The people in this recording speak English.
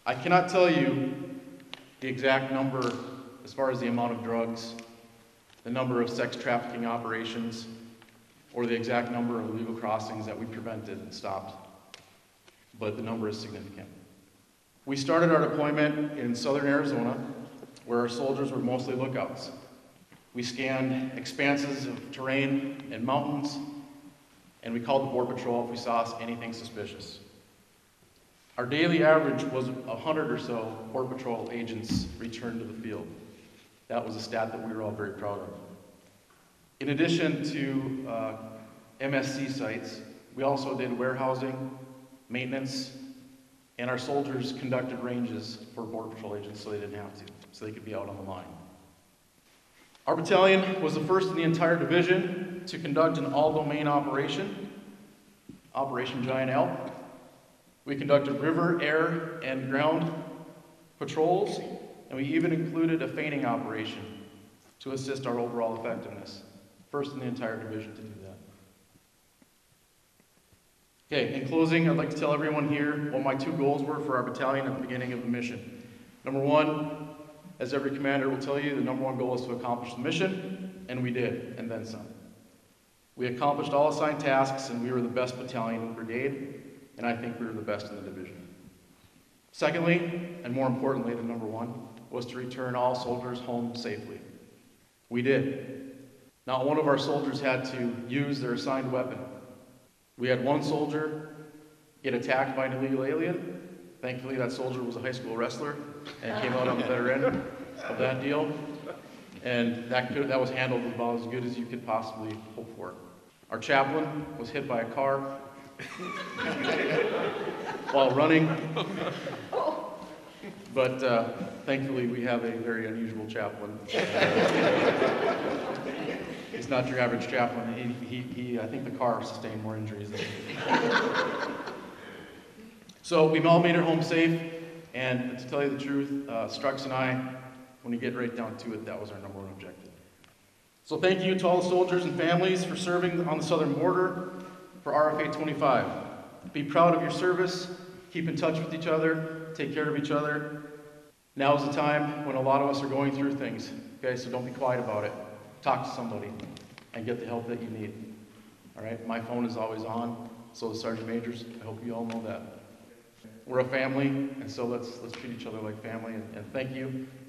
I cannot tell you the exact number as far as the amount of drugs, the number of sex trafficking operations, or the exact number of illegal crossings that we prevented and stopped, but the number is significant. We started our deployment in southern Arizona, where our soldiers were mostly lookouts. We scanned expanses of terrain and mountains, and we called the Border Patrol if we saw anything suspicious. Our daily average was 100 or so Border Patrol agents returned to the field. That was a stat that we were all very proud of. In addition to MSC sites, we also did warehousing, maintenance, and our soldiers conducted ranges for Border Patrol agents so they didn't have to, so they could be out on the line. Our battalion was the first in the entire division to conduct an all-domain operation, Operation Giant Elk. We conducted river, air, and ground patrols, and we even included a feigning operation to assist our overall effectiveness. First in the entire division to do that. Okay, in closing, I'd like to tell everyone here what my 2 goals were for our battalion at the beginning of the mission. Number 1, as every commander will tell you, the number 1 goal is to accomplish the mission, and we did, and then some. We accomplished all assigned tasks, and we were the best battalion in the brigade, and I think we were the best in the division. Secondly, and more importantly than number 1, was to return all soldiers home safely. We did. Not one of our soldiers had to use their assigned weapon. We had 1 soldier get attacked by an illegal alien. Thankfully, that soldier was a high school wrestler and came out on the better end of that deal. And that was handled about as good as you could possibly hope for. Our chaplain was hit by a car while running. But thankfully, we have a very unusual chaplain. He's not your average chaplain. I think the car sustained more injuries than he. So we've all made it home safe, and to tell you the truth, Strux and I, when you get right down to it, that was our number 1 objective. So thank you to all the soldiers and families for serving on the southern border for RFA 25. Be proud of your service, keep in touch with each other, take care of each other. Now is the time when a lot of us are going through things, okay, so don't be quiet about it. Talk to somebody and get the help that you need. All right, my phone is always on, so the Sergeant Majors, I hope you all know that. We're a family, and so let's treat each other like family, and thank you